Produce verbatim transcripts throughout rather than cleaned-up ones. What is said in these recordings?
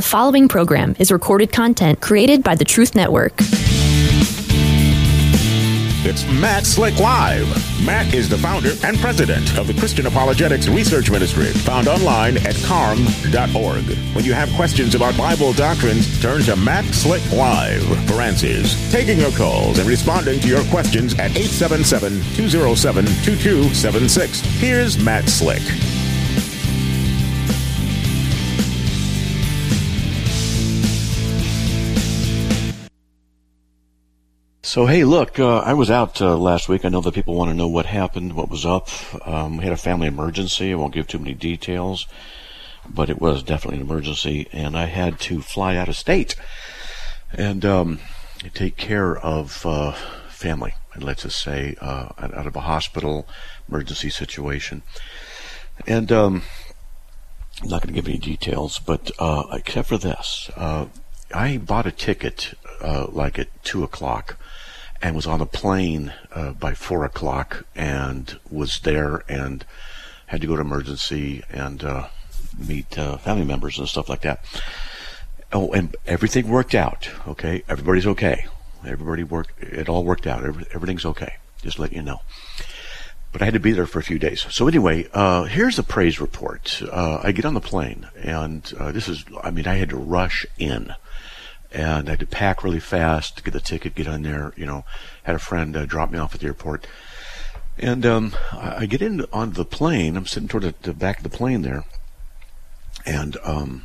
The following program is recorded content created by the Truth Network. It's Matt Slick Live. Matt is the founder and president of the Christian Apologetics Research Ministry, found online at carm dot org. When you have questions about Bible doctrines, turn to Matt Slick Live for answers. Taking your calls and responding to your questions at eight seven seven, two oh seven, two two seven six. Here's Matt Slick. So, hey, look, uh, I was out uh, last week. I know that people want to know what happened, what was up. Um, we had a family emergency. I won't give too many details, but it was definitely an emergency, and I had to fly out of state and um, take care of uh, family, and let's just say, uh, out of a hospital emergency situation. And um, I'm not going to give any details, but uh, except for this, uh, I bought a ticket uh, like at two o'clock. And was on a plane uh, by four o'clock, and was there, and had to go to emergency and uh, meet uh, family members and stuff like that. Oh, and everything worked out. Okay, everybody's okay. Everybody worked. It all worked out. Every, everything's okay. Just let you know. But I had to be there for a few days. So anyway, uh, here's a praise report. Uh, I get on the plane, and uh, this is. I mean, I had to rush in. And I had to pack really fast, get the ticket, get on there, you know, had a friend uh, drop me off at the airport. And um, I, I get in on the plane. I'm sitting toward the, the back of the plane there. And um,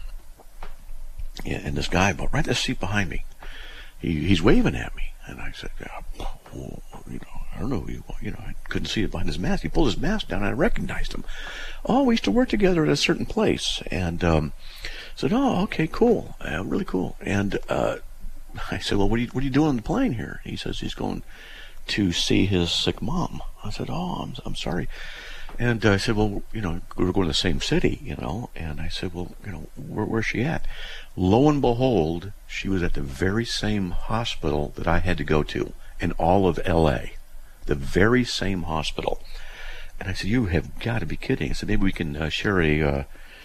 yeah, and this guy, right in the seat behind me, he, he's waving at me. And I said, yeah, well, you know, I don't know who you are. You know, I couldn't see it behind his mask. He pulled his mask down, and I recognized him. Oh, we used to work together at a certain place. And um, I said, oh, okay, cool, uh, really cool. And uh, I said, well, what are you what are you doing on the plane here? He says he's going to see his sick mom. I said, oh, I'm I'm sorry. And uh, I said, well, you know, we were going to the same city, you know. And I said, well, you know, where, where's she at? Lo and behold, she was at the very same hospital that I had to go to in all of L A, the very same hospital. And I said, you have got to be kidding. I said, maybe we can uh, share a uh,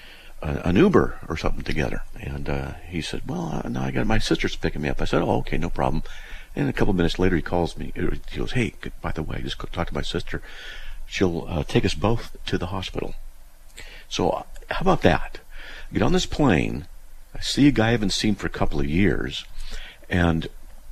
an Uber or something together. And uh, he said, well, uh, no, I got my sister's picking me up. I said, oh, okay, no problem. And a couple of minutes later, he calls me. He goes, hey, by the way, I just talked to my sister. She'll uh, take us both to the hospital. So uh, how about that? I get on this plane. I see a guy I haven't seen for a couple of years, and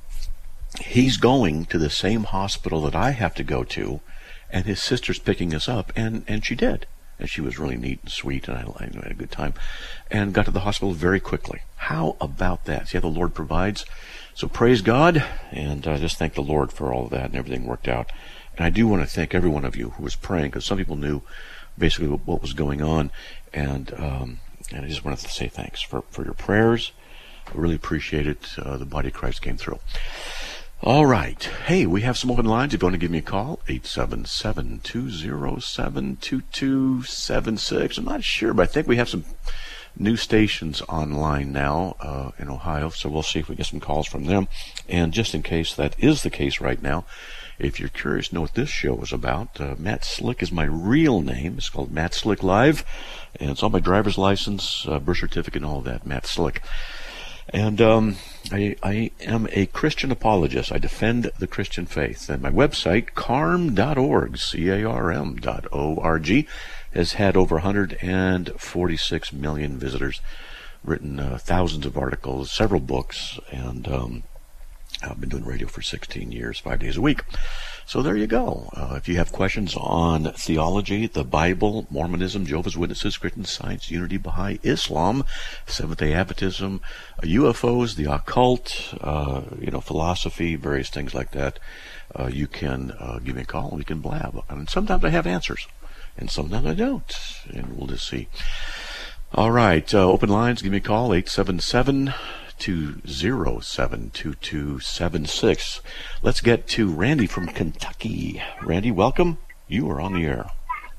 he's going to the same hospital that I have to go to, and his sister's picking us up, and, and she did. And she was really neat and sweet, and I, I had a good time, and got to the hospital very quickly. How about that? See how the Lord provides? So praise God, and I uh, just thank the Lord for all of that, and everything worked out. And I do want to thank every one of you who was praying, because some people knew basically what, what was going on, and um, and I just wanted to say thanks for, for your prayers. I really appreciate it. Uh, the body of Christ came through. All right. Hey, we have some open lines. If you want to give me a call, eight seven seven, two oh seven, two two seven six. I'm not sure, but I think we have some new stations online now uh, in Ohio, so we'll see if we get some calls from them. And just in case that is the case right now, if you're curious to know what this show is about, uh, Matt Slick is my real name. It's called Matt Slick Live, and it's on my driver's license, uh, birth certificate, and all of that, Matt Slick. And um, I, I am a Christian apologist. I defend the Christian faith. And my website, carm dot org, C A R M dot O R G, has had over one hundred forty-six million visitors, written uh, thousands of articles, several books, and um, I've been doing radio for sixteen years, five days a week. So there you go. Uh, if you have questions on theology, the Bible, Mormonism, Jehovah's Witnesses, Christian Science, Unity, Baha'i, Islam, Seventh-day Adventism, uh, U F Os, the occult, uh, you know, philosophy, various things like that, uh, you can uh, give me a call and we can blab. And sometimes I have answers, and sometimes I don't, and we'll just see. All right, uh, open lines, give me a call, eight seven seven, two oh seven, two two seven six. Let's get to Randy from Kentucky. Randy, welcome. You are on the air.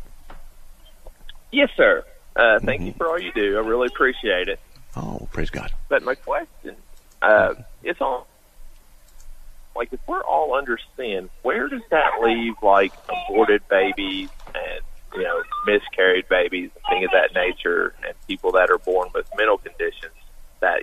Yes, sir. Uh, thank mm-hmm. you for all you do. I really appreciate it. Oh, praise God. But my question, uh, it's on, like, if we're all under sin, where does that leave, like, aborted babies and, you know, miscarried babies and things of that nature, and people that are born with mental conditions that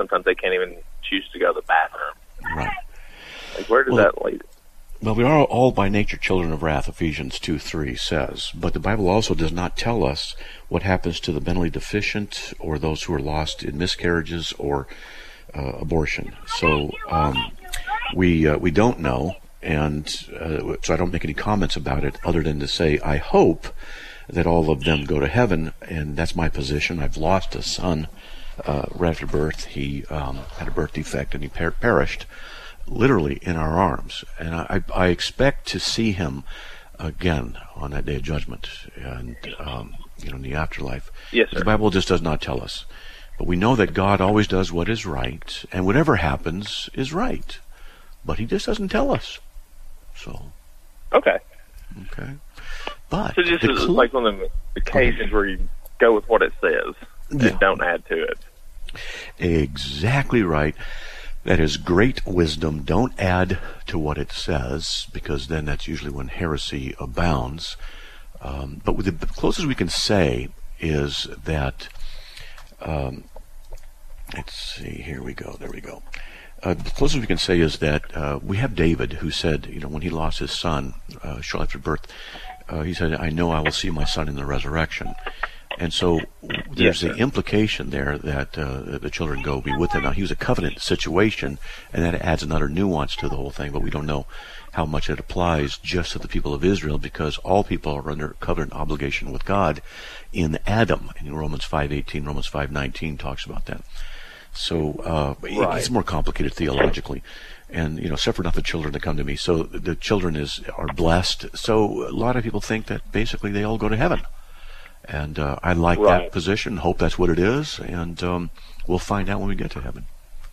sometimes they can't even choose to go to the bathroom. Right. Like, where does Well, that lead? Well, we are all by nature children of wrath, Ephesians two three says. But the Bible also does not tell us what happens to the mentally deficient or those who are lost in miscarriages or uh, abortion. So um, we uh, we don't know, and uh, so I don't make any comments about it other than to say I hope that all of them go to heaven, and that's my position. I've lost a son uh, right after birth. He um, had a birth defect, and he per- perished. Literally in our arms, and I, I expect to see him again on that day of judgment, and um, you know, in the afterlife. Yes, sir. The Bible just does not tell us, but we know that God always does what is right, and whatever happens is right, but He just doesn't tell us. So, okay, okay, but so this is cl- like one of the occasions where you go with what it says and Yeah. don't add to it. Exactly right. That is great wisdom. Don't add to what it says, because then that's usually when heresy abounds. Um, but with the, the closest we can say is that, um, let's see, here we go, there we go. Uh, the closest we can say is that uh, we have David, who said, you know, when he lost his son uh, shortly after birth, uh, he said, I know I will see my son in the resurrection. And so there's Yes, the sir. implication there that uh, the children go be with him. Now, he was a covenant situation, and that adds another nuance to the whole thing, but we don't know how much it applies just to the people of Israel, because all people are under covenant obligation with God in Adam. In Romans five eighteen, Romans five nineteen talks about that. So uh, Right. it's more complicated theologically. And, you know, suffer not the children to come to me. So the children is are blessed. So a lot of people think that basically they all go to heaven. And uh, I like Right. that position, hope that's what it is, and um, we'll find out when we get to heaven.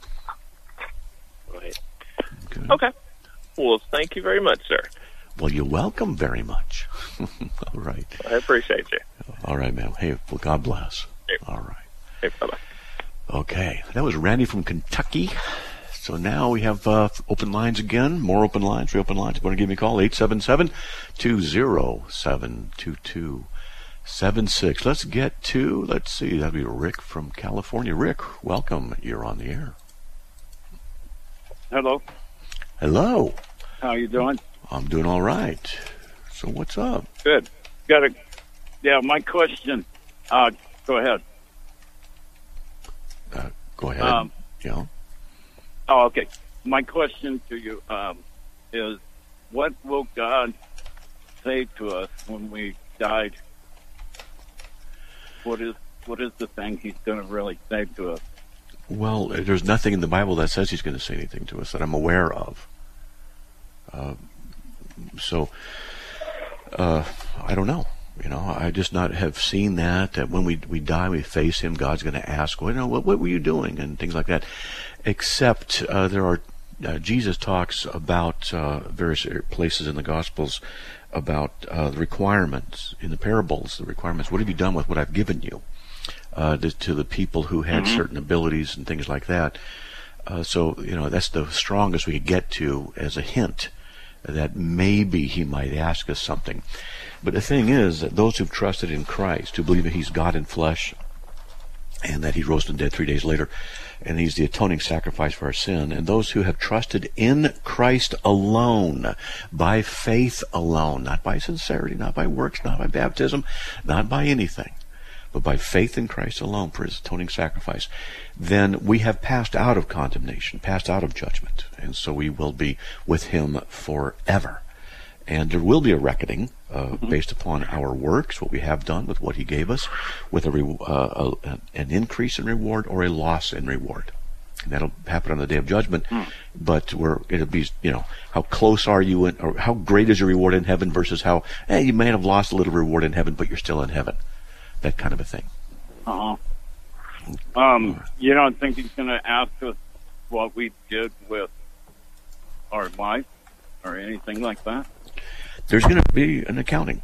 Right. Okay. Okay. Well, thank you very much, sir. Well, you're welcome very much. All right. I appreciate you. All right, ma'am. Hey, well, God bless. Hey. All right. Hey, bye-bye. Okay. That was Randy from Kentucky. So now we have uh, open lines again, more open lines, free open lines. If you want to give me a call, eight seven seven, two zero seven, two two seven six. Let's get to, let's see, that'd be Rick from California. Rick, welcome. You're on the air. Hello. Hello. How you doing? I'm doing all right. So what's up? Good. Got a yeah. My question. Uh, go ahead. Uh, go ahead. Um, yeah. Oh, okay. My question to you um, is, what will God say to us when we died? What is what is the thing He's going to really say to us? Well, there's nothing in the Bible that says He's going to say anything to us that I'm aware of. Uh, so, uh, I don't know. You know, I just not have seen that, that when we we die, we face Him, God's going to ask, well, you know, what, what were you doing? And things like that. Except uh, there are, uh, Jesus talks about uh, various places in the Gospels about uh, the requirements, in the parables, the requirements. What have you done with what I've given you? Uh, to, to the people who had Mm-hmm. certain abilities and things like that. Uh, so, you know, that's the strongest we could get to as a hint that maybe He might ask us something. But the thing is that those who've trusted in Christ, who believe that He's God in flesh, and that He rose from the dead three days later, and He's the atoning sacrifice for our sin, and those who have trusted in Christ alone, by faith alone, not by sincerity, not by works, not by baptism, not by anything, but by faith in Christ alone for His atoning sacrifice, then we have passed out of condemnation, passed out of judgment, and so we will be with Him forever. And there will be a reckoning uh, mm-hmm. based upon our works, what we have done with what He gave us, with a, re- uh, a an increase in reward or a loss in reward. And that'll happen on the day of judgment. Mm. But we're it'll be, you know, how close are you, in, or how great is your reward in heaven versus how, hey, you may have lost a little reward in heaven, but you're still in heaven. That kind of a thing. Uh-huh. Um, you don't think He's going to ask us what we did with our life or anything like that? There's going to be an accounting.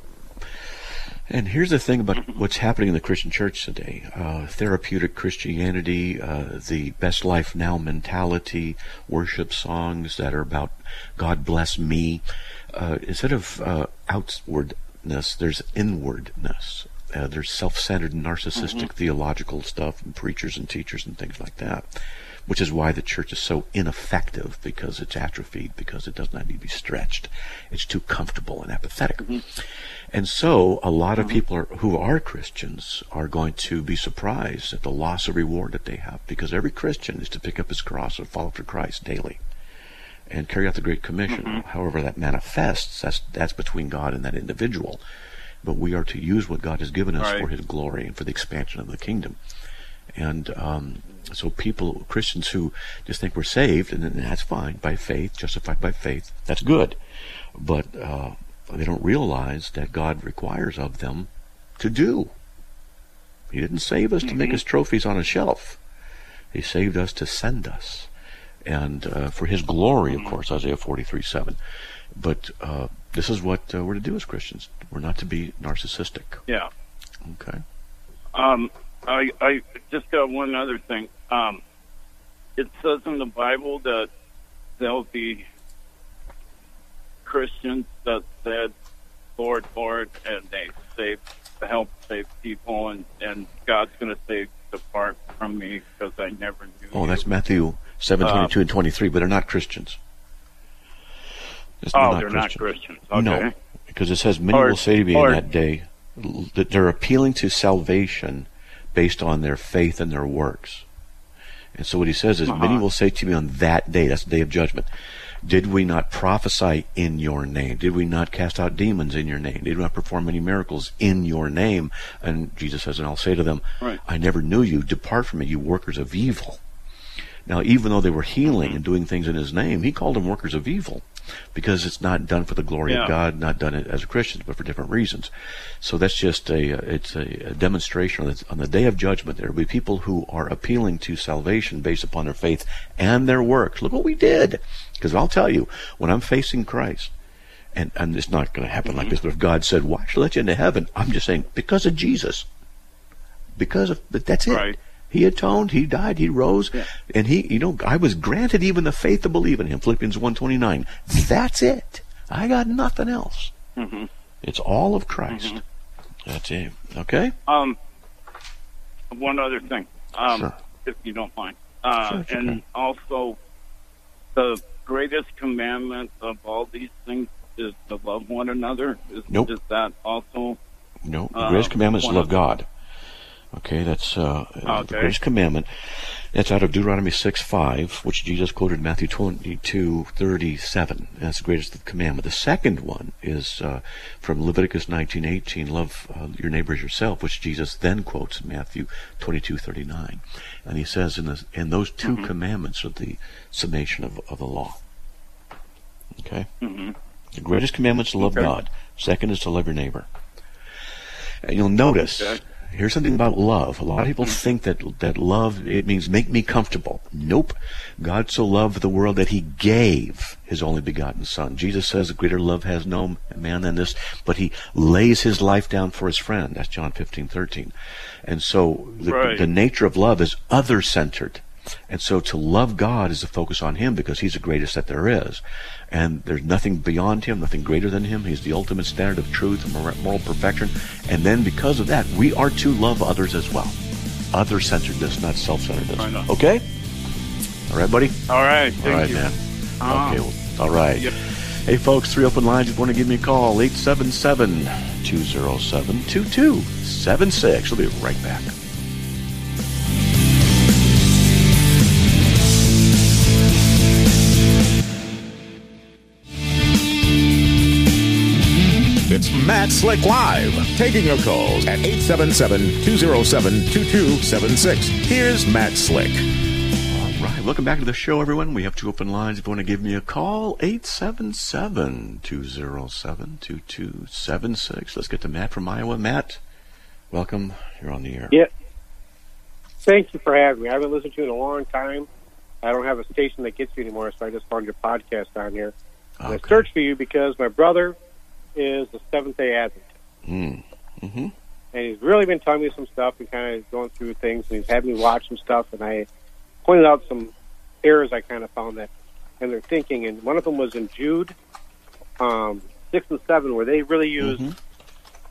And here's the thing about what's happening in the Christian church today. Uh, therapeutic Christianity, uh, the best life now mentality, worship songs that are about God bless me. Uh, instead of uh, outwardness, there's inwardness. Uh, there's self-centered, narcissistic, mm-hmm. theological stuff, and preachers and teachers and things like that, which is why the church is so ineffective, because it's atrophied, because it does not need to be stretched. It's too comfortable and apathetic. Mm-hmm. And so a lot of mm-hmm. people are, who are Christians are going to be surprised at the loss of reward that they have, because every Christian is to pick up his cross and follow after Christ daily and carry out the Great Commission. Mm-hmm. However that manifests, that's, that's between God and that individual. But we are to use what God has given us right. for His glory and for the expansion of the kingdom. And um, so people, Christians who just think we're saved, and, and that's fine, by faith, justified by faith, that's good. But uh, they don't realize that God requires of them to do. He didn't save us mm-hmm. to make us trophies on a shelf. He saved us to send us. And uh, for His glory, of course, Isaiah forty-three seven. But uh, this is what uh, we're to do as Christians. We're not to be narcissistic. Yeah. Okay. Um, I I just got one other thing. Um, it says in the Bible that there'll be Christians that said, Lord, Lord, and they save, help save people, and, and God's going to say, depart from me because I never knew Oh, you. that's Matthew seven twenty-two uh, and twenty-three, but they're not Christians. It's oh, not they're Christians. not Christians. Okay. No, because it says, many or, will say to me or, in that day that they're appealing to salvation based on their faith and their works. And so what he says is, uh-huh. many will say to me on that day, that's the day of judgment, did we not prophesy in your name? Did we not cast out demons in your name? Did we not perform many miracles in your name? And Jesus says, and I'll say to them, right. I never knew you. Depart from me, you workers of evil. Now, even though they were healing and doing things in His name, He called them workers of evil, because it's not done for the glory yeah. of God, not done it as Christians, but for different reasons. So that's just a it's a, a demonstration that on the day of judgment there will be people who are appealing to salvation based upon their faith and their works. Look what we did. Because I'll tell you, when I'm facing Christ, and, and it's not going to happen mm-hmm. like this, but if God said, why should I let you into heaven? I'm just saying, because of Jesus. Because of, but that's it. Right. He atoned, He died, He rose, yeah. and He, you know, I was granted even the faith to believe in Him, Philippians one twenty-nine. That's it. I got nothing else. Mm-hmm. It's all of Christ. Mm-hmm. That's it. Okay? Um, one other thing, um, sure. if you don't mind. Uh, sure, and okay. also, the greatest commandment of all these things is to love one another. Is, nope. is that also? No, the greatest uh, commandment is to love God. Okay, that's uh, okay. the greatest commandment. That's out of Deuteronomy six five, which Jesus quoted in Matthew twenty-two thirty-seven. That's the greatest commandment. The second one is uh, from Leviticus nineteen eighteen, love uh, your neighbor as yourself, which Jesus then quotes in Matthew twenty-two thirty-nine. And He says in, the, in those two mm-hmm. commandments are the summation of, of the law. Okay? Mm-hmm. The greatest commandment is to love okay. God. Second is to love your neighbor. And you'll notice... Okay. Here's something about love. A lot of people think that that love, it means make me comfortable. Nope. God so loved the world that He gave His only begotten Son. Jesus says, greater love has no man than this, but He lays His life down for His friend. That's John fifteen thirteen. And so the, right. the nature of love is other-centered. And so to love God is to focus on Him because He's the greatest that there is. And there's nothing beyond Him, nothing greater than Him. He's the ultimate standard of truth and moral perfection. And then because of that, we are to love others as well. Other-centeredness, not self-centeredness. Okay? All right, buddy? All right. Thank all right, you. man. Uh, okay. Well, all right. Yep. Hey, folks, three open lines. If you want to give me a call, eight seven seven, two oh seven, two two seven six. We'll be right back. It's Matt Slick Live, taking your calls at eight seven seven, two oh seven, two two seven six. Here's Matt Slick. All right, welcome back to the show, everyone. We have two open lines. If you want to give me a call, eight seven seven, two oh seven, two two seven six. Let's get to Matt from Iowa. Matt, welcome. You're on the air. Yeah. Thank you for having me. I haven't listened to you in a long time. I don't have a station that gets you anymore, so I just found your podcast on here. And okay. I searched for you because my brother is the Seventh-day Adventist. Mm. Mm-hmm. And he's really been telling me some stuff and kind of going through things, and he's had me watch some stuff, and I pointed out some errors I kind of found that in their thinking, and one of them was in Jude um, six and seven, where they really use mm-hmm.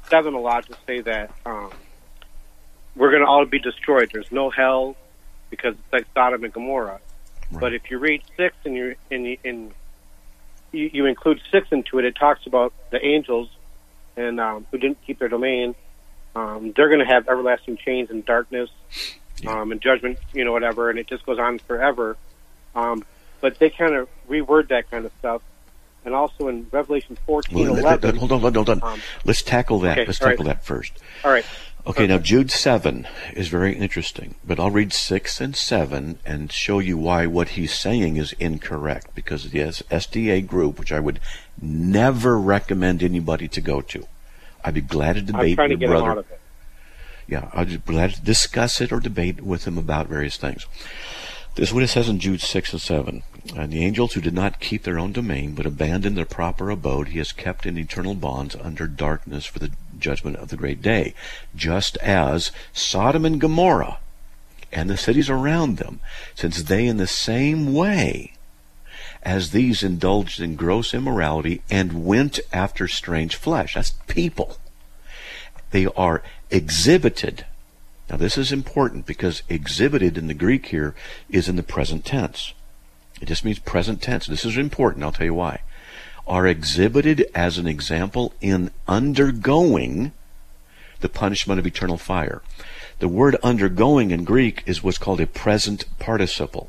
seven a lot to say that um, we're going to all be destroyed. There's no hell because it's like Sodom and Gomorrah. Right. But if you read six and you and you, and you, you include six into it, it talks about the angels and um, who didn't keep their domain. Um, they're going to have everlasting chains and darkness Yeah. um, and judgment, you know, whatever, and it just goes on forever. Um, but they kind of reword that kind of stuff. And also in Revelation fourteen, Well, eleven. let- let- hold on, hold on, hold on. Um, Let's tackle that. okay, Let's all tackle right. that first. All right. Okay, now Jude seven is very interesting, but I'll read six and seven and show you why what he's saying is incorrect, because the S D A group, which I would never recommend anybody to go to. I'd be glad to I'm debate trying to your get brother. him out of it. Yeah, I'd be glad to discuss it or debate with him about various things. This is what it says in Jude six and seven. And the angels who did not keep their own domain, but abandoned their proper abode, he has kept in eternal bonds under darkness for the judgment of the great day. Just as Sodom and Gomorrah and the cities around them, since they in the same way as these indulged in gross immorality and went after strange flesh. That's people. They are exhibited. Now this is important because exhibited in the Greek here is in the present tense. It just means present tense. This is important. I'll tell you why. Are exhibited as an example in undergoing the punishment of eternal fire. The word undergoing in Greek is what's called a present participle.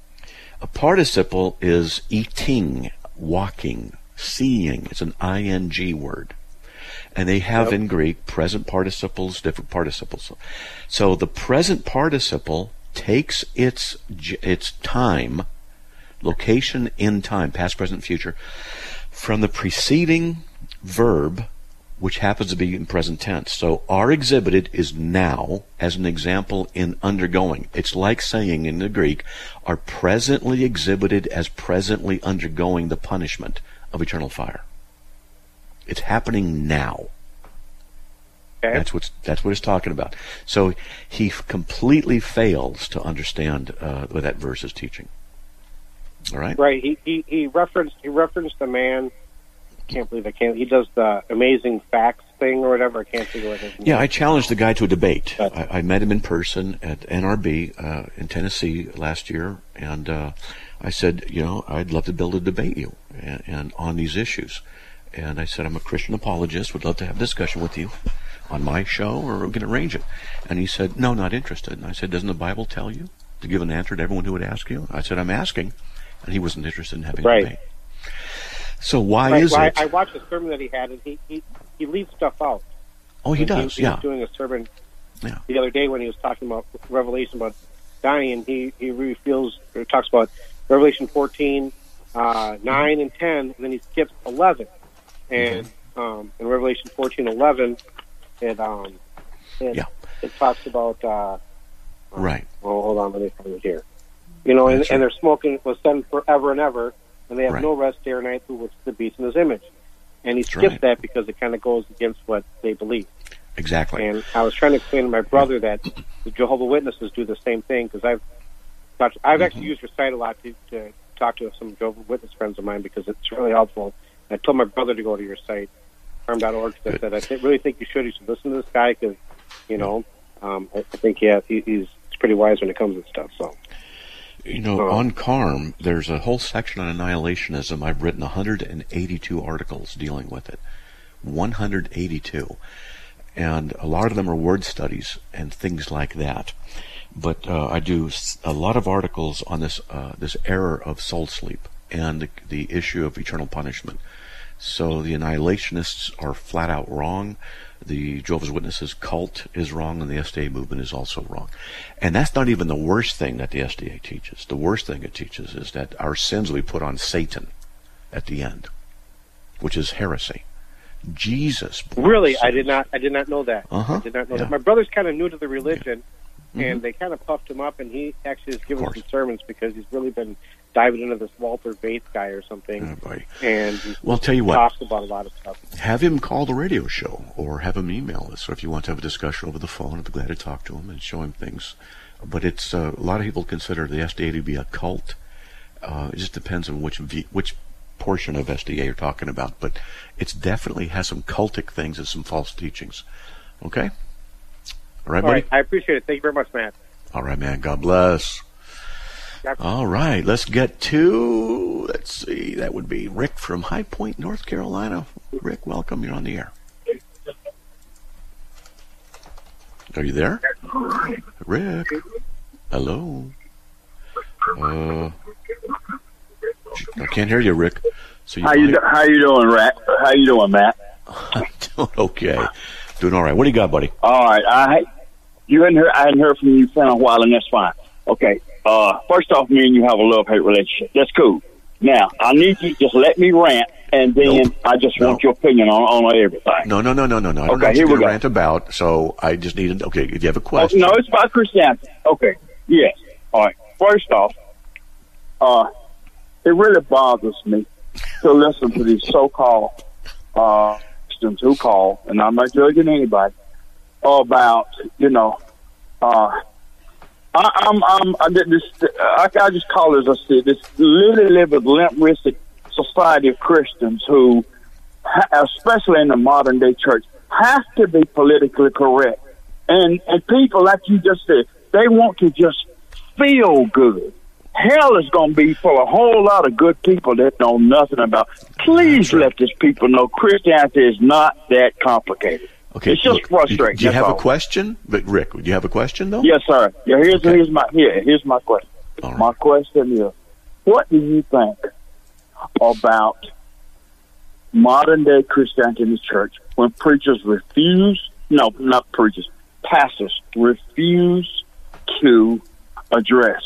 A participle is eating, walking, seeing. It's an ing word. And they have Yep. in Greek present participles, different participles. So the present participle takes its its time, location in time, past, present, future, from the preceding verb, which happens to be in present tense. So are exhibited is now, as an example in undergoing. It's like saying in the Greek, are presently exhibited as presently undergoing the punishment of eternal fire. It's happening now. Okay. That's what's that's what it's talking about. So he f- completely fails to understand uh, what that verse is teaching. All right. Right. He, he he referenced he referenced a man. Can't believe I can't. He does the amazing facts thing or whatever. I can't figure out his name. Yeah, I challenged the guy to a debate. But- I, I met him in person at N R B uh, in Tennessee last year, and uh, I said, you know, I'd love to be able to debate you and, and on these issues. And I said, I'm a Christian apologist. Would love to have a discussion with you on my show, or we can arrange it. And he said, no, not interested. And I said, doesn't the Bible tell you to give an answer to everyone who would ask you? I said, I'm asking. And he wasn't interested in having Right. a debate. So why Right, is well, it? I, I watched a sermon that he had, and he he, he leaves stuff out. oh, he And does, He, yeah. was doing a sermon Yeah. the other day when he was talking about Revelation about dying. He he reveals or talks about Revelation fourteen, uh, nine and ten, and then he skips eleven. And um, in Revelation fourteen eleven, it um it, Yeah. it talks about uh, Right. well, hold on, let me find it here. You know, and, That's and right. their smoking was done forever and ever, and they have Right. no rest day or night who worship the beast in his image. And he That's skips right. that because it kind of goes against what they believe. Exactly. And I was trying to explain to my brother that the Jehovah's Witnesses do the same thing, because I've talked, I've actually Mm-hmm. used your site a lot to, to talk to some Jehovah's Witness friends of mine because it's really helpful. And I told my brother to go to your site, farm dot org, because I said, I th- really think you should. You should listen to this guy because, you know, um, I, I think yeah, he, he's, he's pretty wise when it comes to stuff. So. You know, Oh. on CARM, there's a whole section on annihilationism. I've written one hundred eighty-two articles dealing with it. one hundred eighty-two. And a lot of them are word studies and things like that. But uh, I do s- a lot of articles on this uh, this error of soul sleep and the, the issue of eternal punishment. So the annihilationists are flat out wrong. The Jehovah's Witnesses cult is wrong, and the S D A movement is also wrong. And that's not even the worst thing that the S D A teaches. The worst thing it teaches is that our sins will be put on Satan at the end, which is heresy. Jesus bore Really, our I did sins. not. I did not know that. Uh-huh. I did not know Yeah. that. My brother's kind of new to the religion, Mhm. and they kind of puffed him up. And he actually has given Of course. some sermons because he's really been diving into this Walter Bates guy or something. Oh, boy. And he Well, I'll tell you what. talks about a lot of stuff. Have him call the radio show or have him email us. Or if you want to have a discussion over the phone, I'd be glad to talk to him and show him things. But it's uh, a lot of people consider the S D A to be a cult. Uh, it just depends on which v- which portion of S D A you're talking about, but it's definitely has some cultic things and some false teachings. Okay? All right, All buddy? right. I appreciate it. Thank you very much, Matt. All right, man. God bless. God- All right, let's get to, let's see, that would be Rick from High Point, North Carolina. Rick, welcome. You're on the air. Are you there? Rick? Hello? Uh, I can't hear you, Rick. So you How you do- how you doing, Rat? How you doing, Matt? I'm doing okay. Doing all right. What do you got, buddy? All right, I you hadn't heard I hadn't heard from you for a while, and that's fine. Okay. Uh, first off, me and you have a love-hate relationship. That's cool. Now, I need you to just let me rant, and then Nope. I just No. want your opinion on, on everything. No, no, no, no, no, no. I don't Okay, know what here you're we going to go. rant about, so I just need to, okay, if you have a Oh, question. no, it's about Christianity. Okay. Yes. All right. First off, uh, it really bothers me to listen to these so-called uh, Christians who call, and I'm not judging anybody, about, you know, uh, I, I'm, I'm, I, did this, I, I just call it, as I said, this literally live with limp-wristed society of Christians who, especially in the modern day church, have to be politically correct. And and people, like you just said, they want to just feel good. Hell is going to be for a whole lot of good people that know nothing about. Please let these people know Christianity is not that complicated. Okay, it's just look, frustrating. Do you that's have all. a question? But Rick, do you have a question, though? Yes, sir. Yeah, here's Okay. here's my yeah, here's my question. All right. My question is, what do you think about modern day Christianity in the church when preachers refuse? No, not preachers. Pastors refuse to address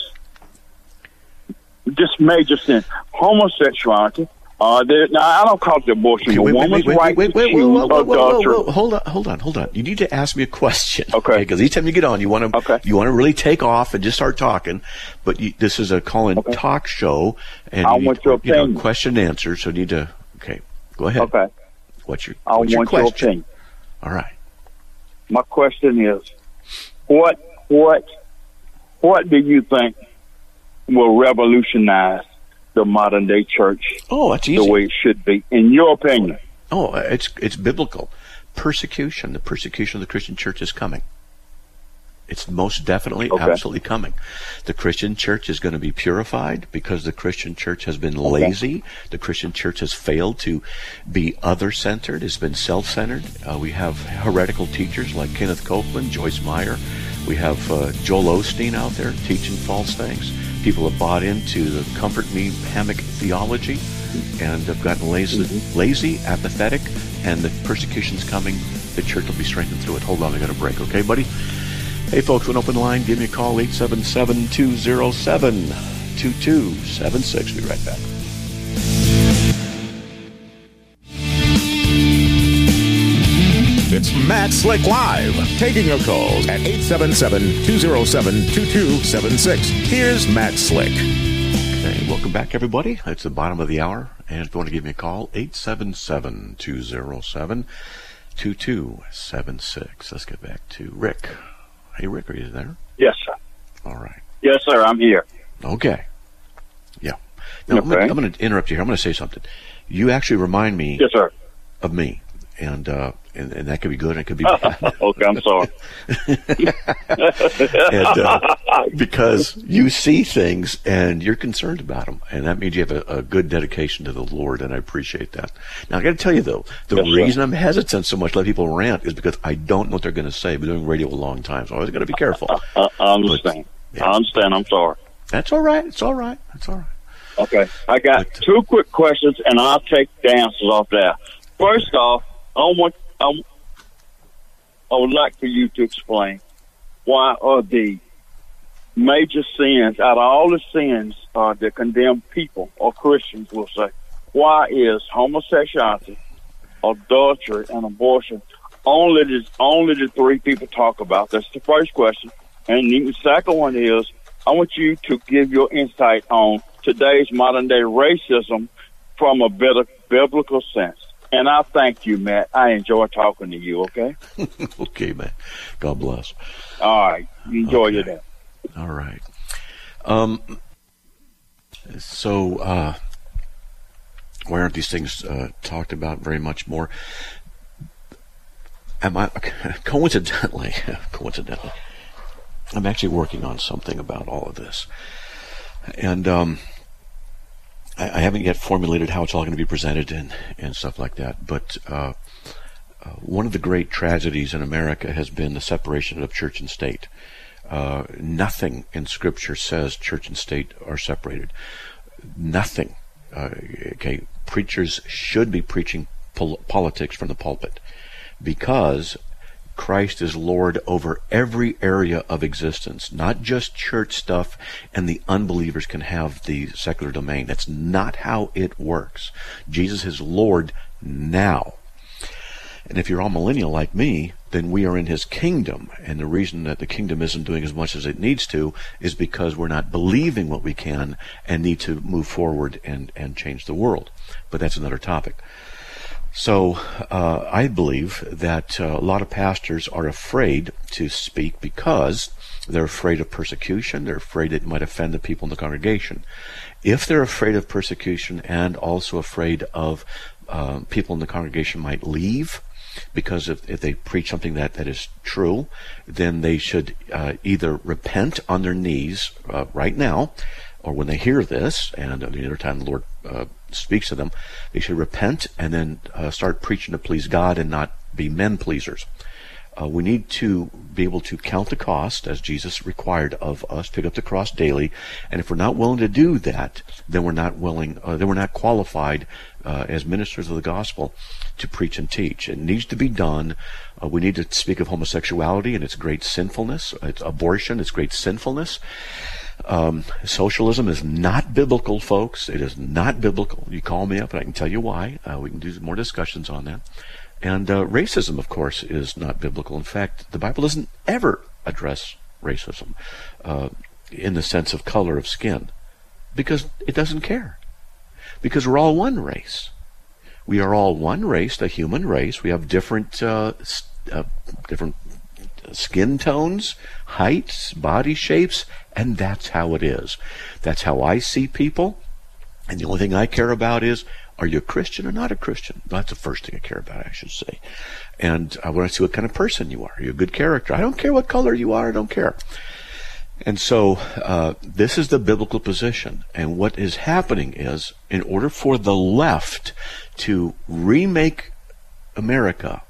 this major sin, homosexuality. Uh, there- now I don't call it abortion. Okay, The wait, wait, woman's wait, right wait, to wait, wait, choose whoa, whoa, whoa, whoa, adultery. whoa, hold on, hold on, hold on. You need to ask me a question, Okay. Because each time you get on, you want to, Okay. you want to really take off and just start talking. But you, this is a call-in Okay. talk show, and I you want need, your you know, opinion. question and answer. So you need to, okay, go ahead. Okay, What's your, I what's your want your question? opinion. All right. My question is, what what what do you think will revolutionize the modern day church Oh, that's the easy. way it should be, in your opinion? Oh, it's it's biblical. Persecution. The persecution of the Christian church is coming. It's most definitely, Okay. absolutely coming. The Christian church is going to be purified because the Christian church has been lazy. The Christian church has failed to be other-centered. It's been self-centered. Uh, we have heretical teachers like Kenneth Copeland, Joyce Meyer. We have uh, Joel Osteen out there teaching false things. People have bought into the comfort me hammock theology and have gotten lazy, lazy, apathetic, and the persecution's coming. The church will be strengthened through it. Hold on, I got a break, okay, buddy? Hey, folks, an open line. Give me a call, eight seven seven, two oh seven, two two seven six. Be right back. It's Matt Slick Live, taking your calls at eight seven seven, two oh seven, two two seven six. Here's Matt Slick. Okay, welcome back, everybody. It's the bottom of the hour, and if you want to give me a call, eight seven seven, two oh seven, two two seven six. Let's get back to Rick. Hey, Rick, are you there? Yes, sir. All right. Yes, sir. I'm here. Okay. Yeah. Now, I'm Okay. going to interrupt you here. I'm going to say something. You actually remind me Yes, sir. of me, and, uh, and and that could be good and it could be bad. Okay, I'm sorry. and, uh, because you see things and you're concerned about them, and that means you have a, a good dedication to the Lord, and I appreciate that. Now, I got to tell you, though, the Yes, sir. reason I'm hesitant so much to let people rant is because I don't know what they're going to say. I've been doing radio a long time, so I always got to be careful. I, I understand. yeah. I understand. I'm sorry. That's all right. It's all right. That's all right. Okay. I got But- two quick questions, and I'll take the answers off there. First off, I want I, I would like for you to explain why are the major sins out of all the sins uh, that condemn people or Christians will say, why is homosexuality, adultery, and abortion only the only the three people talk about? That's the first question. And the second one is, I want you to give your insight on today's modern day racism from a better biblical sense. And I thank you, Matt. I enjoy talking to you, okay? Okay, man. God bless. All right. You enjoy Okay. your day. All right. Um, so, uh, Why aren't these things uh, talked about very much more? Am I, coincidentally, coincidentally, I'm actually working on something about all of this. And um, I, I haven't yet formulated how it's all going to be presented and, and stuff like that. But uh, uh, one of the great tragedies in America has been the separation of church and state. Uh, nothing in Scripture says church and state are separated. Nothing. Uh, okay, preachers should be preaching pol- politics from the pulpit, because Christ is Lord over every area of existence, not just church stuff, and the unbelievers can have the secular domain. That's not how it works. Jesus is Lord now. And if you're all millennial like me, then we are in his kingdom. And the reason that the kingdom isn't doing as much as it needs to is because we're not believing what we can and need to move forward and, and change the world. But that's another topic. So uh, I believe that uh, a lot of pastors are afraid to speak because they're afraid of persecution. They're afraid it might offend the people in the congregation. If they're afraid of persecution and also afraid of uh, people in the congregation might leave, because if, if they preach something that, that is true, then they should uh, either repent on their knees uh, right now, or when they hear this, and the other time the Lord uh, speaks to them, they should repent and then uh, start preaching to please God and not be men pleasers. Uh, we need to be able to count the cost, as Jesus required of us, pick up the cross daily. And if we're not willing to do that, then we're not willing, uh, then we're not qualified uh, as ministers of the gospel to preach and teach. It needs to be done. Uh, we need to speak of homosexuality and its great sinfulness. It's abortion, its great sinfulness. Um, socialism is not biblical, folks. It is not biblical. You call me up and I can tell you why. Uh, we can do more discussions on that. And uh, racism, of course, is not biblical. In fact, the Bible doesn't ever address racism uh, in the sense of color of skin, because it doesn't care. Because we're all one race. We are all one race, the human race. We have different uh, uh, different skin tones, heights, body shapes, and that's how it is. That's how I see people. And the only thing I care about is, are you a Christian or not a Christian? That's the first thing I care about, I should say. And I want to see what kind of person you are. Are you a good character? I don't care what color you are. I don't care. And so uh, this is the biblical position. And what is happening is, in order for the left to remake America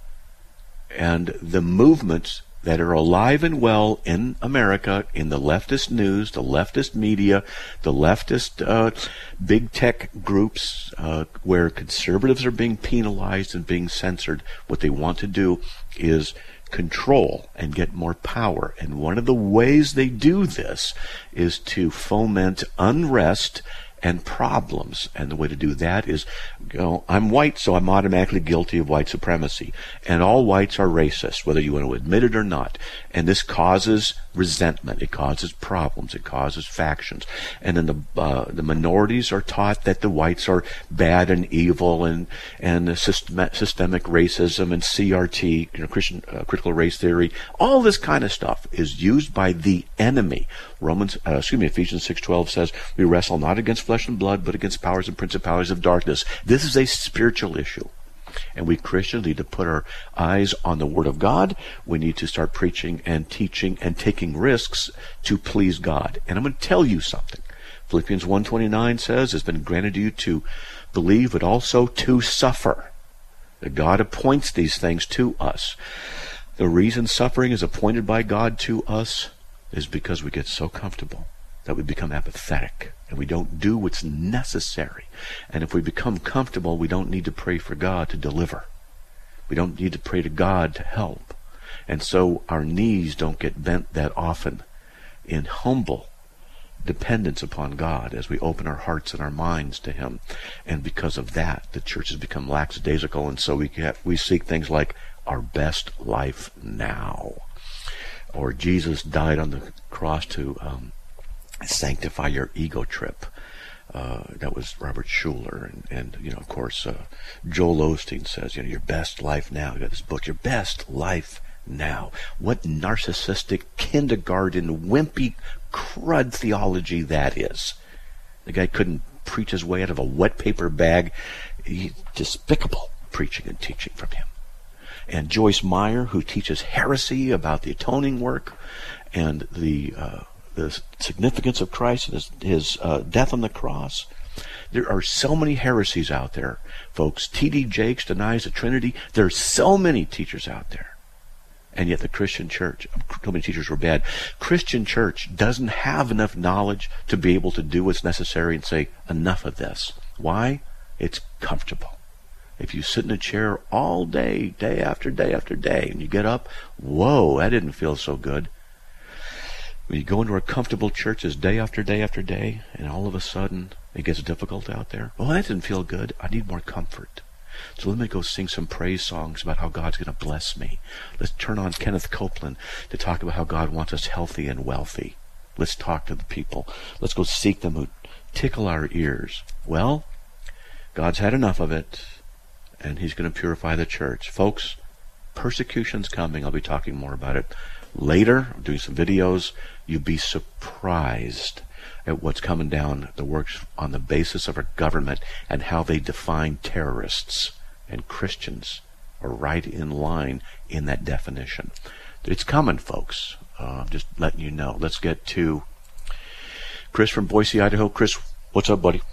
and the movements that are alive and well in America, in the leftist news, the leftist media, the leftist uh, big tech groups, uh, where conservatives are being penalized and being censored, what they want to do is control and get more power. And one of the ways they do this is to foment unrest and problems. And the way to do that is, you know, I'm white, so I'm automatically guilty of white supremacy. And all whites are racist, whether you want to admit it or not. And this causes resentment. It causes problems. It causes factions. And then the uh, the minorities are taught that the whites are bad and evil, and and the system, systemic racism and C R T, you know, Christian uh, critical race theory. All this kind of stuff is used by the enemy. Romans, uh, excuse me, Ephesians six twelve says, we wrestle not against flesh and blood, but against powers and principalities of darkness. This is a spiritual issue. And we Christians need to put our eyes on the Word of God. We need to start preaching and teaching and taking risks to please God. And I'm going to tell you something. Philippians one twenty-nine says, it's been granted to you to believe, but also to suffer. That God appoints these things to us. The reason suffering is appointed by God to us is because we get so comfortable that we become apathetic and we don't do what's necessary. And if we become comfortable, we don't need to pray for God to deliver. We don't need to pray to God to help. And so our knees don't get bent that often in humble dependence upon God as we open our hearts and our minds to Him. And because of that, the church has become lackadaisical, and so we get, we seek things like our best life now. Or Jesus died on the cross to um, sanctify your ego trip. Uh, that was Robert Schuller. And, and you know, of course, uh, Joel Osteen says, you know, your best life now. You got this book, Your Best Life Now. What narcissistic, kindergarten, wimpy, crud theology that is. The guy couldn't preach his way out of a wet paper bag despicable preaching and teaching from him. And Joyce Meyer, who teaches heresy about the atoning work and the uh, the significance of Christ and his, his uh, death on the cross. There are so many heresies out there, folks. T D Jakes denies the Trinity. There are so many teachers out there. And yet the Christian church, so many teachers were bad. Christian church doesn't have enough knowledge to be able to do what's necessary and say, enough of this. Why? It's comfortable. If you sit in a chair all day, day after day after day, and you get up, whoa, that didn't feel so good. When you go into our comfortable churches day after day after day, and all of a sudden it gets difficult out there, well, that didn't feel good. I need more comfort. So let me go sing some praise songs about how God's going to bless me. Let's turn on Kenneth Copeland to talk about how God wants us healthy and wealthy. Let's talk to the people. Let's go seek them who tickle our ears. Well, God's had enough of it, and he's going to purify the church. Folks, persecution's coming. I'll be talking more about it later. I'm doing some videos. You'd be surprised at what's coming down the works on the basis of our government and how they define terrorists. And Christians are right in line in that definition. It's coming, folks. Uh, just letting you know. Let's get to Chris from Boise, Idaho. Chris, what's up, buddy?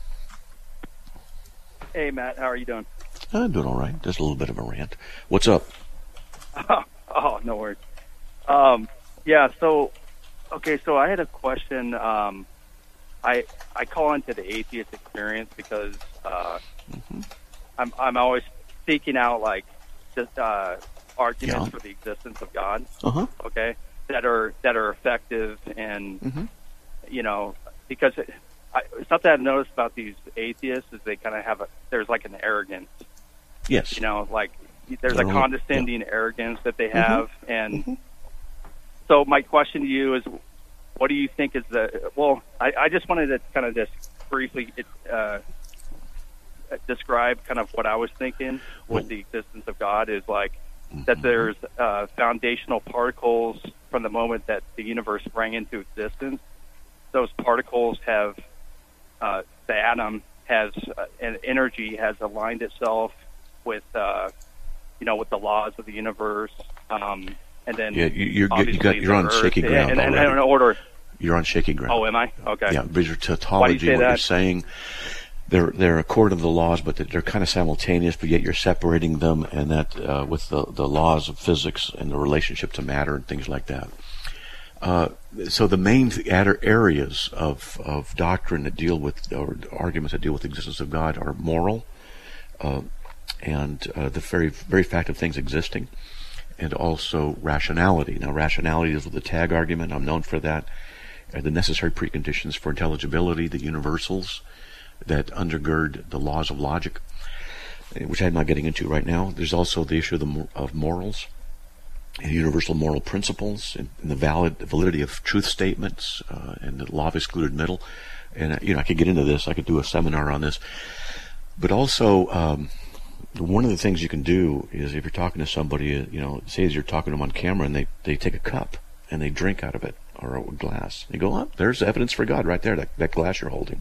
Hey, Matt. How are you doing? I'm doing all right. Just a little bit of a rant. What's up? Oh, oh no worries. Um, yeah, so, okay, so I had a question. Um, I I call into the atheist experience because uh, mm-hmm. I'm I'm always seeking out like just uh, arguments yeah. for the existence of God. Uh-huh. Okay, that are that are effective and mm-hmm. you know because it, I, something I've noticed about these atheists is they kind of have a there's like an arrogance. Yes. You know, like there's a condescending yeah. arrogance that they have, mm-hmm. and mm-hmm. so my question to you is. What do you think is the, well, I, I just wanted to kind of just briefly uh, describe kind of what I was thinking with the existence of God is like mm-hmm. that there's uh, foundational particles from the moment that the universe sprang into existence. Those particles have, uh, the atom has, uh, and energy has aligned itself with, uh, you know, with the laws of the universe. Um, And then yeah, you, you're, you got, you're on Earth, shaky ground and, and, already. And in order, you're on shaky ground. Oh, am I? Okay. Yeah, because your tautology, what that? you're saying, they're they're according to the laws, but they're kind of simultaneous. But yet you're separating them, and that uh, with the the laws of physics and the relationship to matter and things like that. Uh, so the main areas of of doctrine that deal with, or arguments that deal with the existence of God, are moral, uh, and uh, the very very fact of things existing. And also rationality. Now, rationality is with the tag argument. I'm known for that. Uh, the necessary preconditions for intelligibility, the universals that undergird the laws of logic, which I'm not getting into right now. There's also the issue of, the, of morals and universal moral principles and, and the valid the validity of truth statements uh, and the law of excluded middle. And, uh, you know, I could get into this. I could do a seminar on this. But also... Um, one of the things you can do is if you're talking to somebody, you know, say as you're talking to them on camera and they, they take a cup and they drink out of it or a glass. You go, oh, there's evidence for God right there, that, that glass you're holding.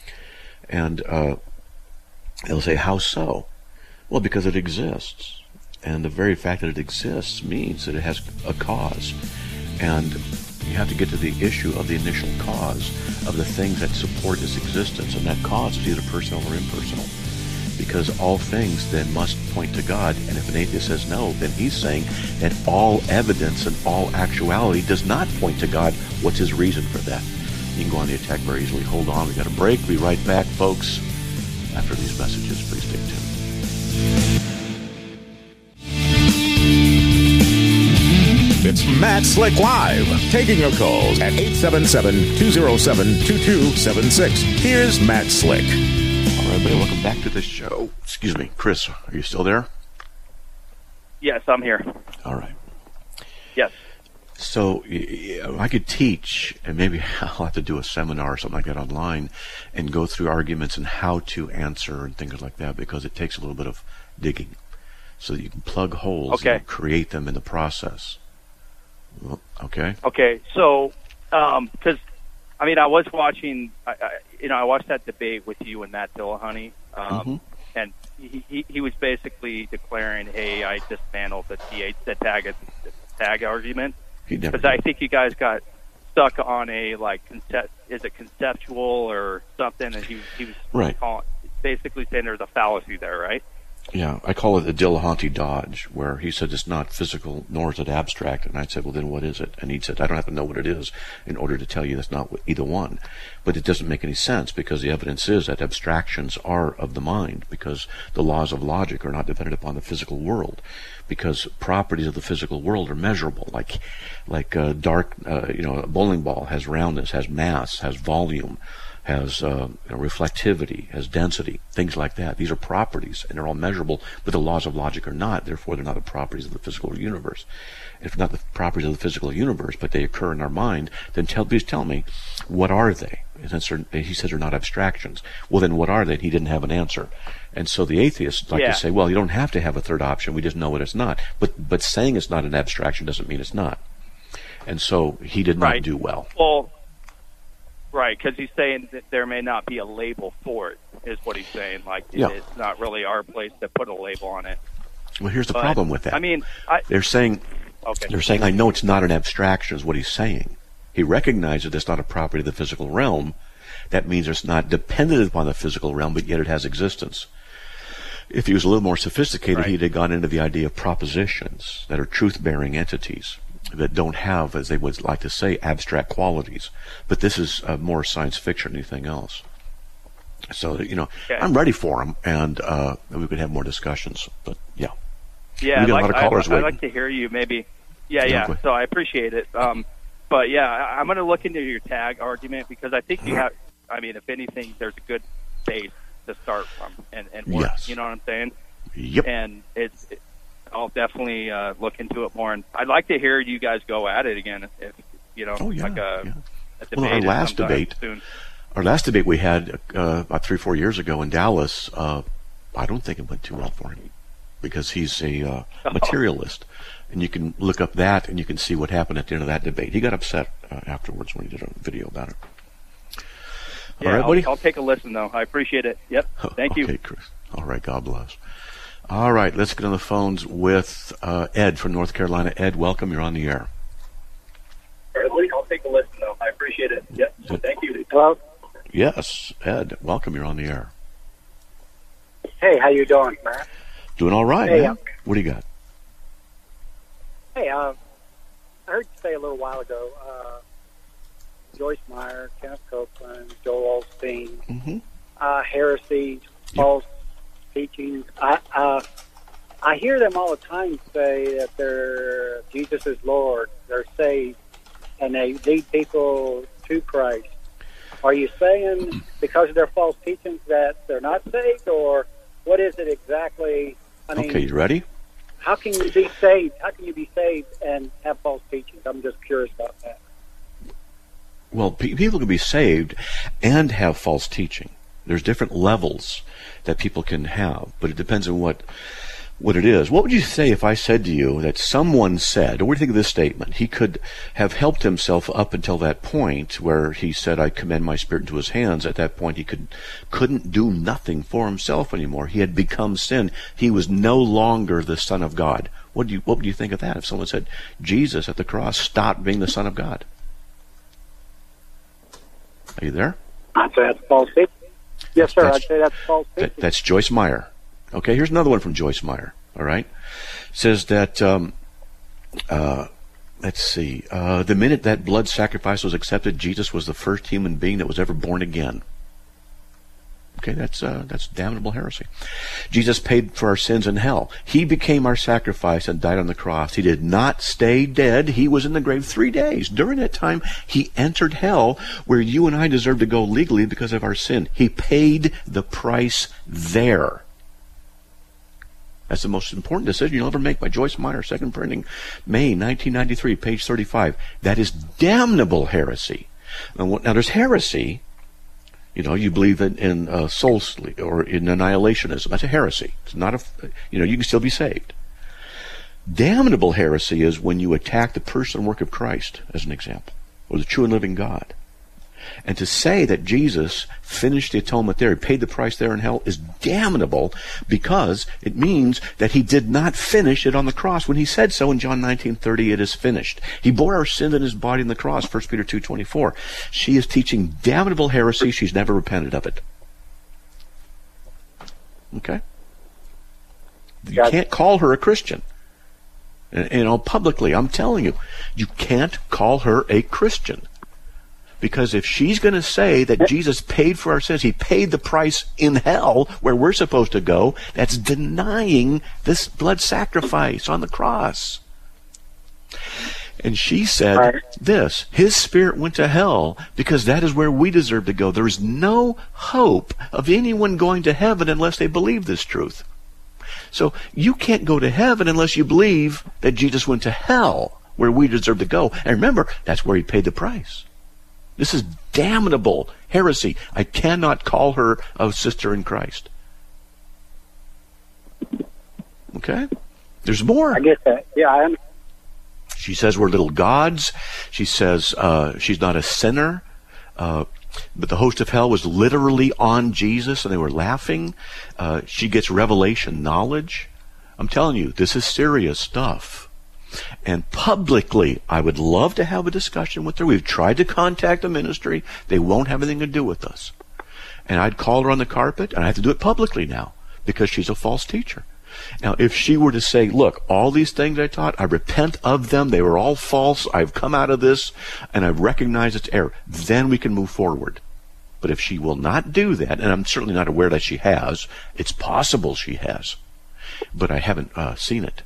And uh, they'll say, how so? Well, because it exists. And the very fact that it exists means that it has a cause. And you have to get to the issue of the initial cause of the things that support its existence. And that cause is either personal or impersonal. Because all things then must point to God, and if an atheist says no, then he's saying that all evidence and all actuality does not point to God. What's his reason for that? You can go on the attack very easily. Hold on, we got a break. We'll be right back, folks. After these messages, please stay tuned. It's Matt Slick Live, taking your calls at eight seven seven, two oh seven, two two seven six. Here's Matt Slick. All right, everybody, welcome back to the show. Excuse me, Chris, are you still there? Yes, I'm here. All right. Yes. So I could teach, and maybe I'll have to do a seminar or something like that online and go through arguments and how to answer and things like that, because it takes a little bit of digging so that you can plug holes okay. and create them in the process. Okay? Okay, so, um, because, I mean, I was watching, I, I, you know, I watched that debate with you and Matt Dillahunty, um, mm-hmm. and he, he, he was basically declaring, "Hey, I dismantled the T H the tag the tag argument," because I think you guys got stuck on a like concept, is it conceptual or something, and he he was right. calling, basically saying there's a fallacy there, right? Yeah, I call it the Dillahunty dodge, where he said it's not physical nor is it abstract, and I said, well, then what is it? And he said, I don't have to know what it is in order to tell you that's not either one. But it doesn't make any sense, because the evidence is that abstractions are of the mind, because the laws of logic are not dependent upon the physical world, because properties of the physical world are measurable, like like uh, dark, uh, you know, a bowling ball has roundness, has mass, has volume, has uh, reflectivity, has density, things like that. These are properties, and they're all measurable, but the laws of logic are not. Therefore, they're not the properties of the physical universe. If not the properties of the physical universe, but they occur in our mind, then tell, please tell me, what are they? And since he said they're not abstractions, well, then what are they? And he didn't have an answer. And so the atheists like yeah. to say, well, you don't have to have a third option. We just know what it's not. But but saying it's not an abstraction doesn't mean it's not. And so he did not right. do well. Well, right, because he's saying that there may not be a label for it, is what he's saying. Like, yeah. it's not really our place to put a label on it. Well, here's the but, problem with that. I mean, I, they're saying, okay. they're saying, I know it's not an abstraction, is what he's saying. He recognizes it's not a property of the physical realm. That means it's not dependent upon the physical realm, but yet it has existence. If he was a little more sophisticated, right. he'd have gone into the idea of propositions that are truth-bearing entities that don't have, as they would like to say, abstract qualities. But this is uh, more science fiction than anything else. So, you know, okay. I'm ready for him, and uh, we could have more discussions. But, yeah. Yeah, we got I'd like, a lot of callers I'd, I'd like to hear you maybe. Yeah, yeah, yeah. So I appreciate it. Um, but, yeah, I, I'm going to look into your tag argument, because I think you have, I mean, if anything, there's a good base to start from and, and work. Yes. You know what I'm saying? Yep. And it's... It, I'll definitely uh, look into it more, and I'd like to hear you guys go at it again. If you know, oh, yeah, like a, yeah. a debate. Well, our last debate, soon. our last debate we had uh, about three, four years ago in Dallas. Uh, I don't think it went too well for him, because he's a uh, oh. materialist, and you can look up that, and you can see what happened at the end of that debate. He got upset uh, afterwards when he did a video about it. Yeah, All right, I'll, buddy. I'll take a listen, though. I appreciate it. Yep. Thank okay, you. Okay, Chris. All right. God bless. All right, let's get on the phones with uh, Ed from North Carolina. Ed, welcome. You're on the air. All right, I'll take a listen, though. I appreciate it. Yep. Thank you. Hello? Yes, Ed, welcome. You're on the air. Hey, how you doing, Matt? Doing all right, hey, man. Um, what do you got? Hey, uh, I heard you say a little while ago, uh, Joyce Meyer, Kenneth Copeland, Joel Osteen, mm-hmm. uh, heresy, false yep. teachings. I uh, I hear them all the time say that they're Jesus is Lord, they're saved, and they lead people to Christ. Are you saying because of their false teachings that they're not saved, or what is it exactly? I mean, okay, you ready? How can you be saved? How can you be saved and have false teachings? I'm just curious about that. Well, pe- people can be saved and have false teaching. There's different levels that people can have, but it depends on what what it is. What would you say if I said to you that someone said, or what do you think of this statement? He could have helped himself up until that point where he said, I commend my spirit into his hands. At that point, he could, couldn't do nothing for himself anymore. He had become sin. He was no longer the Son of God. What do you, what would you think of that if someone said, Jesus at the cross stopped being the Son of God? Are you there? I'd say that's false teaching. Yes, sir. That's, I'd say that's false teaching. That, that's Joyce Meyer. Okay, here's another one from Joyce Meyer. All right, says that. Um, uh, let's see. Uh, the minute that blood sacrifice was accepted, Jesus was the first human being that was ever born again. Okay, that's uh, that's damnable heresy. Jesus paid for our sins in hell. He became our sacrifice and died on the cross. He did not stay dead. He was in the grave three days. During that time, he entered hell, where you and I deserve to go legally because of our sin. He paid the price there. That's the most important decision you'll ever make, by Joyce Meyer, second printing, May nineteen ninety-three, page thirty-five. That is damnable heresy. Now, now there's heresy. You know, you believe in, in uh, soul sleep or in annihilationism. That's a heresy. It's not a, you know, you can still be saved. Damnable heresy is when you attack the person and work of Christ, as an example, or the true and living God. And to say that Jesus finished the atonement there, he paid the price there in hell, is damnable, because it means that he did not finish it on the cross when he said so in John nineteen thirty, it is finished. He bore our sin in his body on the cross, First Peter two twenty-four. She is teaching damnable heresy. She's never repented of it. Okay? You can't call her a Christian. You know, publicly, I'm telling you, you can't call her a Christian. Because if she's going to say that Jesus paid for our sins, he paid the price in hell where we're supposed to go, that's denying this blood sacrifice on the cross. And she said right. this, his spirit went to hell because that is where we deserve to go. There is no hope of anyone going to heaven unless they believe this truth. So you can't go to heaven unless you believe that Jesus went to hell where we deserve to go. And remember, that's where he paid the price. This is damnable heresy. I cannot call her a sister in Christ. Okay? There's more. I get that. Yeah, I understand. She says we're little gods. She says uh, she's not a sinner. Uh, but the host of hell was literally on Jesus, and they were laughing. Uh, she gets revelation knowledge. I'm telling you, this is serious stuff. And publicly, I would love to have a discussion with her. We've tried to contact the ministry. They won't have anything to do with us. And I'd call her on the carpet, and I have to do it publicly now because she's a false teacher. Now, if she were to say, look, all these things I taught, I repent of them. They were all false. I've come out of this, and I've recognized its error. Then we can move forward. But if she will not do that, and I'm certainly not aware that she has, it's possible she has, but I haven't uh, seen it.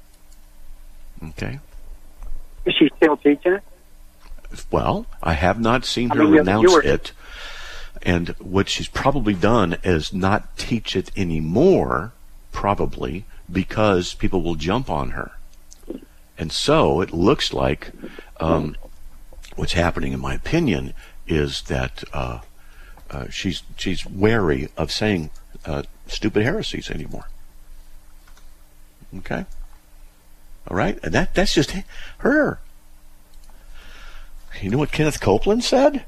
Okay. Is she still teaching it? Well, I have not seen I her mean, renounce were... it. And what she's probably done is not teach it anymore, probably, because people will jump on her. And so it looks like um, what's happening, in my opinion, is that uh, uh, she's she's wary of saying uh, stupid heresies anymore. Okay? All right? And that that's just her. You know what Kenneth Copeland said?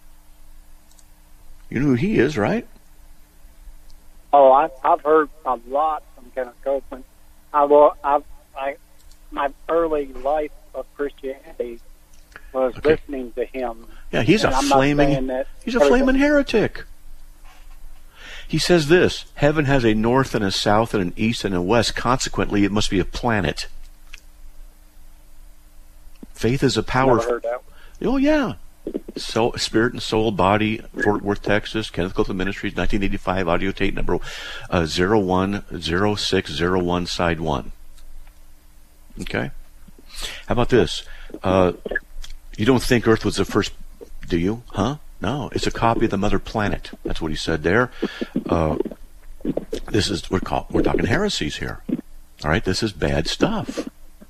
You know who he is, right? Oh, I, I've heard a lot from Kenneth Copeland. I, well, I, I, my early life of Christianity was okay. listening to him. Yeah, he's a I'm flaming, he's a flaming heretic. He says this, heaven has a north and a south and an east and a west. Consequently, it must be a planet. Faith is a power. Never heard that one. Oh, yeah. So, Spirit and Soul Body, Fort Worth, Texas, Kenneth Copeland Ministries, nineteen eighty-five, audio tape number uh, zero one zero six zero one, side one. Okay? How about this? Uh, you don't think Earth was the first, do you? Huh? No, it's a copy of the mother planet. That's what he said there. Uh, this is, we're, call, we're talking heresies here. All right? This is bad stuff.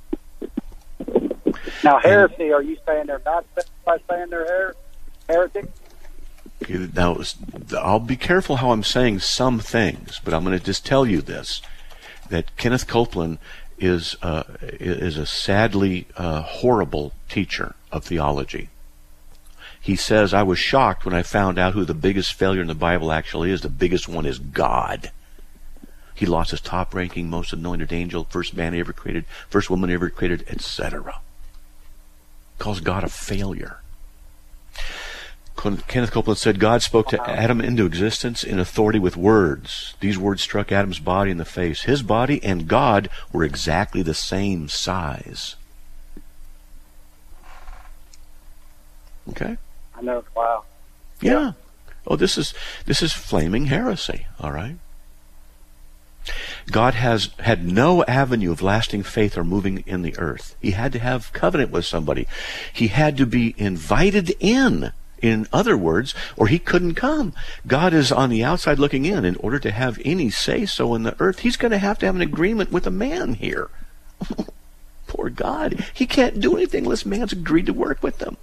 Now, heresy, are you saying they're not by saying they're her- heretics? Now, I'll be careful how I'm saying some things, but I'm going to just tell you this, that Kenneth Copeland is uh, is a sadly uh, horrible teacher of theology. He says, I was shocked when I found out who the biggest failure in the Bible actually is. The biggest one is God. He lost his top-ranking, most anointed angel, first man ever created, first woman ever created, et cetera. Calls God a failure. Kenneth Copeland said, God spoke to Adam into existence in authority with words. These words struck Adam's body in the face. His body and God were exactly the same size. Okay? I know. Wow. Yeah. yeah. Oh, this is this is flaming heresy, all right? God has had no avenue of lasting faith or moving in the earth. He had to have covenant with somebody. He had to be invited in, in other words, or he couldn't come. God is on the outside looking in. In order to have any say-so in the earth, he's going to have to have an agreement with a man here. Poor God. He can't do anything unless man's agreed to work with them.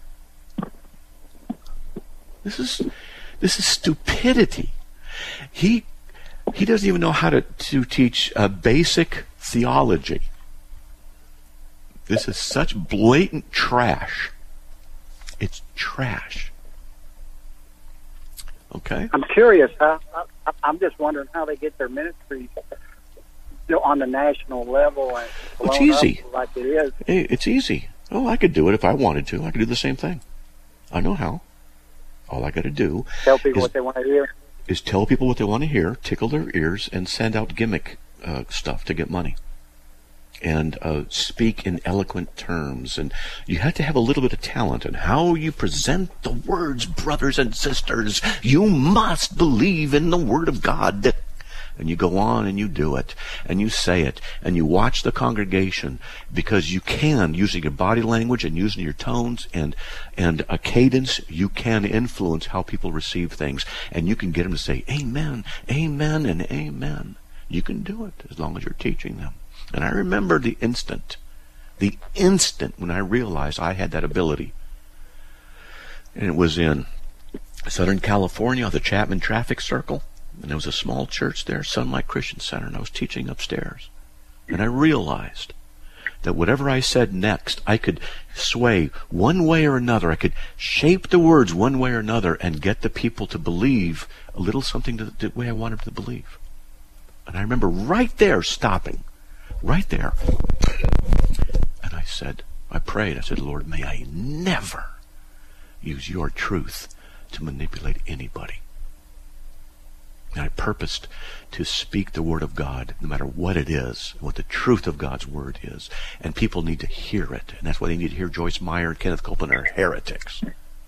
This is, this is stupidity. He He doesn't even know how to, to teach uh, basic theology. This is such blatant trash. It's trash. Okay. I'm curious. How, I, I'm just wondering how they get their ministries on the national level. And well, it's easy. Like it is. Hey, it's easy. Oh, I could do it if I wanted to. I could do the same thing. I know how. All I got to do tell people is, what they want to hear. Is tell people what they want to hear, tickle their ears, and send out gimmick uh, stuff to get money. And uh, speak in eloquent terms. And you have to have a little bit of talent in how you present the words, brothers and sisters. You must believe in the Word of God. And you go on and you do it, and you say it, and you watch the congregation, because you can, using your body language and using your tones and and a cadence, you can influence how people receive things, and you can get them to say amen, amen, and amen. You can do it as long as you're teaching them. And I remember the instant, the instant when I realized I had that ability, and it was in Southern California, the Chapman Traffic Circle. And there was a small church there, Sunlight Christian Center, and I was teaching upstairs. And I realized that whatever I said next, I could sway one way or another. I could shape the words one way or another and get the people to believe a little something to the way I wanted them to believe. And I remember right there stopping, right there. And I said, I prayed, I said, Lord, may I never use your truth to manipulate anybody. And I purposed to speak the Word of God, no matter what it is, what the truth of God's Word is. And people need to hear it. And that's why they need to hear Joyce Meyer and Kenneth Copeland are heretics.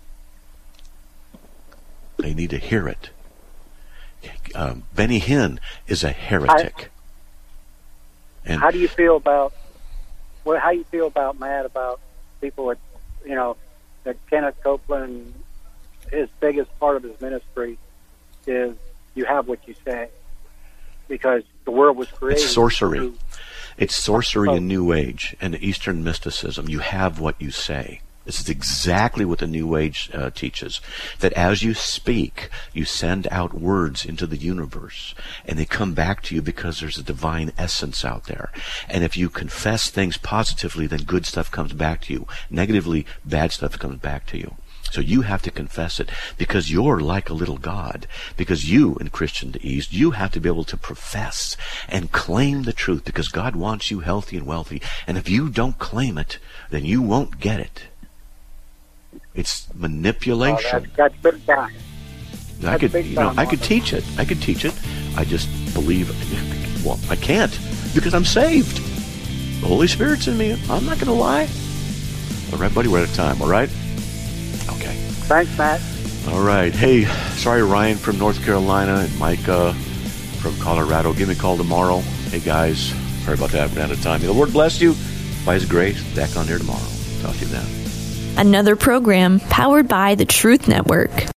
They need to hear it. Um, Benny Hinn is a heretic. I, and how do you feel about, well, how do you feel about, Matt, about people that, you know, that Kenneth Copeland, his biggest part of his ministry is you have what you say, because the world was created. It's sorcery. Through, it's sorcery in New Age and Eastern mysticism. You have what you say. This is exactly what the New Age uh, teaches, that as you speak, you send out words into the universe, and they come back to you because there's a divine essence out there. And if you confess things positively, then good stuff comes back to you. Negatively, bad stuff comes back to you. So you have to confess it, because you're like a little God. Because you, in Christian East, you have to be able to profess and claim the truth, because God wants you healthy and wealthy. And if you don't claim it, then you won't get it. It's manipulation. Oh, that's, that's big time. I could, you know, I could teach it. I could teach it. I just believe. Well, I can't, because I'm saved. The Holy Spirit's in me. I'm not going to lie. All right, buddy. We're out of time. All right. Okay. Thanks, Matt. All right. Hey, sorry, Ryan from North Carolina and Mike uh, from Colorado. Give me a call tomorrow. Hey, guys. Sorry about that. We're out of time. The Lord bless you. By His grace, back on there tomorrow. Talk to you then. Another program powered by the Truth Network.